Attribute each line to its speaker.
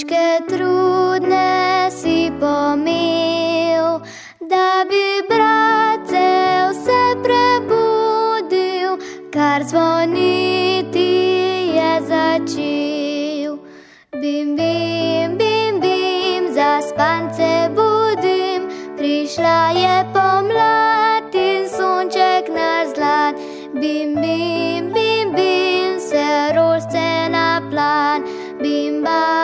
Speaker 1: Težke, trudne si pomil, da bi bratce vse prebudil, kar zvoniti je začel. Bim, bim, bim, bim, zaspance budim, prišla je pomlad in sonček naš zlat. Bim, bim, bim, bim, se rožce na plan, bim, bam.